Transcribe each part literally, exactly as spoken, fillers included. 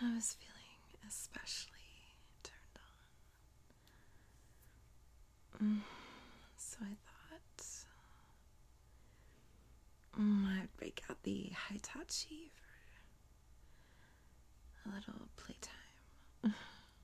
I was feeling especially turned on. Mm, So I thought mm, I'd break out the Hitachi for a little playtime.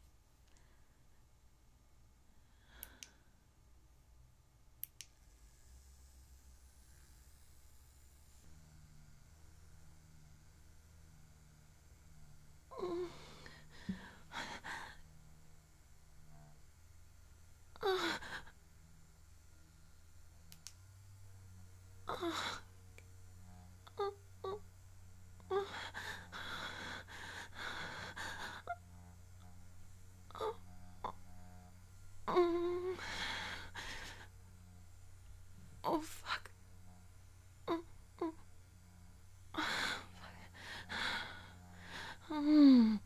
Oh, fuck. Mm.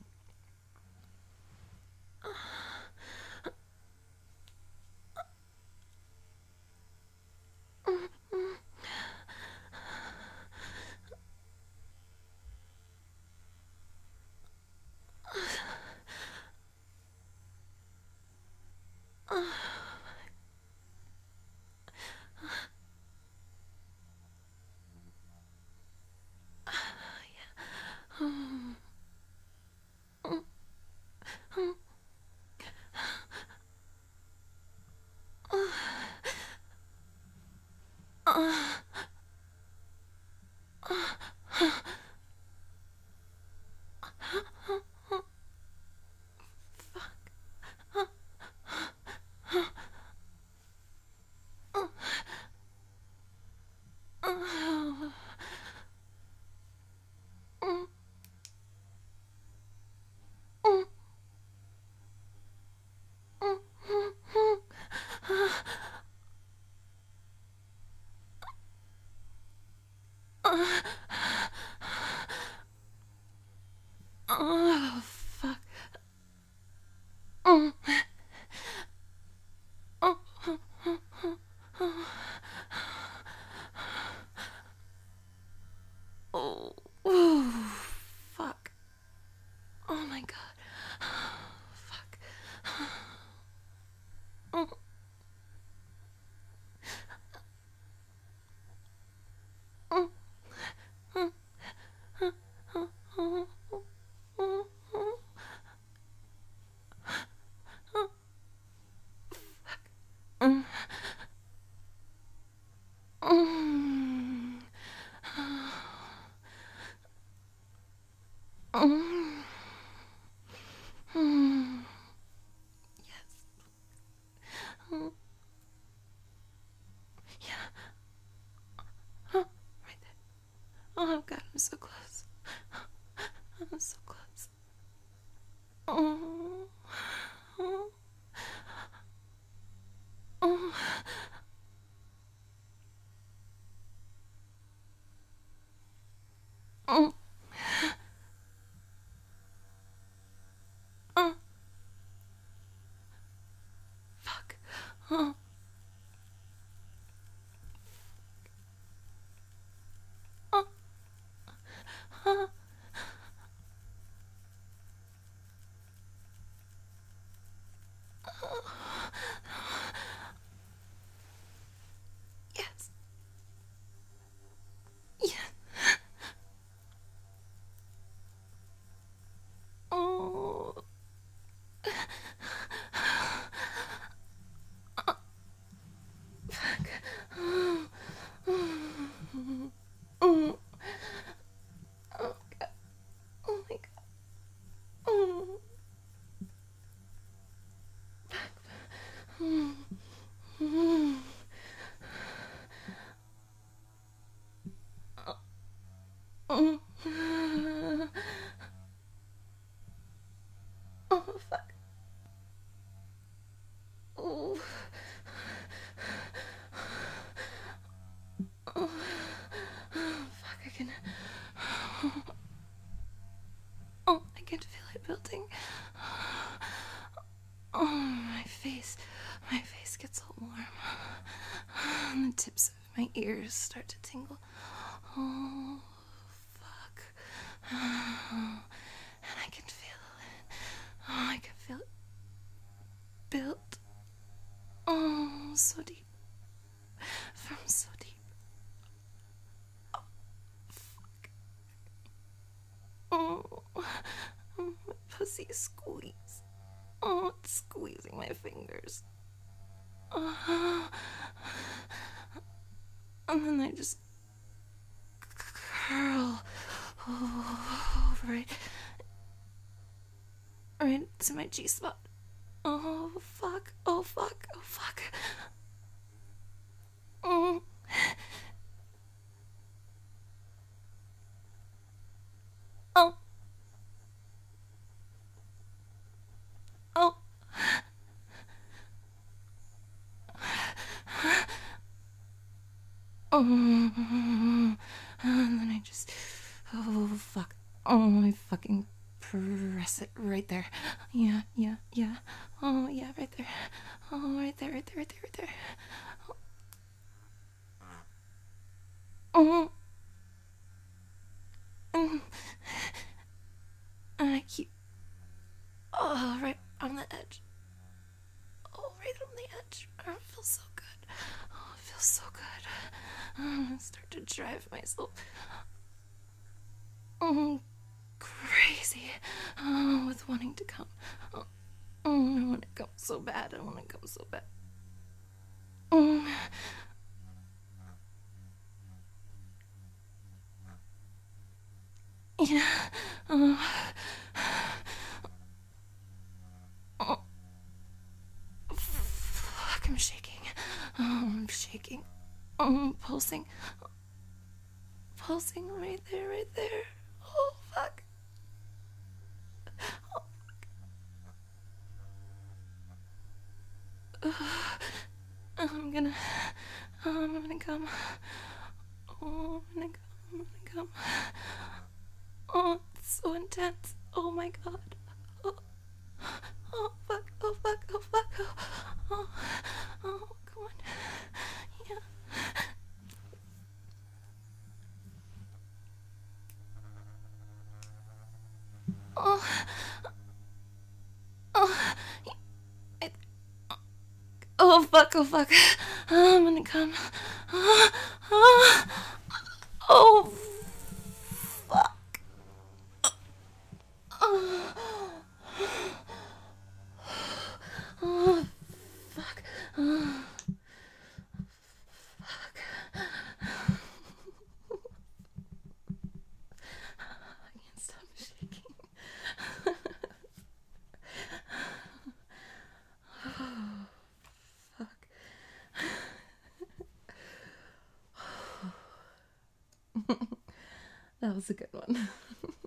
Oh, fuck. Mm. Oh, ooh, fuck. Oh my god. Fuck. Mm. Mm. Mm. Mm. Mm. Mm. Mm. Mm. Mm. Yes. Mm. Yeah. Oh, right there. Oh god, I'm so close. I'm so close. Oh. Oh. Oh. Oh. Oh. Fuck. Oh. Oh. Oh. Yes. Yeah. Oh. Fuck. Oh. Oh. Oh god. Oh my god. Oh. Mm. Mm. Oh. Oh fuck. Oh. Oh. Fuck. I can. Oh, I can feel it building. Oh, my face. My face gets all warm. And the tips of my ears start to tingle. Oh, fuck. And I can feel crazy squeeze. Oh, it's squeezing my fingers. Uh, and then I just curl over it. Right to my G spot. Oh, fuck. Oh, fuck. Oh, fuck. Mm. Oh. Oh. Oh. And then I just. Oh, fuck. Oh, I fucking press it right there. Yeah, yeah, yeah. Oh, yeah, right there. Oh, right there, right there, right there, right there. Oh. Mm. And I keep. Oh, right on the edge. Oh, right on the edge. Oh, it feels so good. Oh, it feels so good. Oh, I start to drive myself. Oh, crazy. Oh, with wanting to come. Oh, oh, I want to come so bad. I want to come so bad. Oh. Yeah. Oh. Oh. Fuck, I'm shaking. Oh, I'm shaking. Oh, I'm pulsing. Pulsing right there, right there. Oh, fuck. Oh, fuck. I'm gonna. Oh, I'm gonna come. Oh, I'm gonna come. I'm gonna come. Oh, it's so intense. Oh my god. Oh, oh fuck. Oh, fuck. Oh, fuck. Oh, oh, oh come on. Yeah. Oh, oh, it, oh, fuck. Oh, fuck. Oh, I'm gonna come. Oh, oh, oh fuck. Oh, oh fuck. Oh, fuck. I can't stop shaking. Oh, fuck. That was a good one.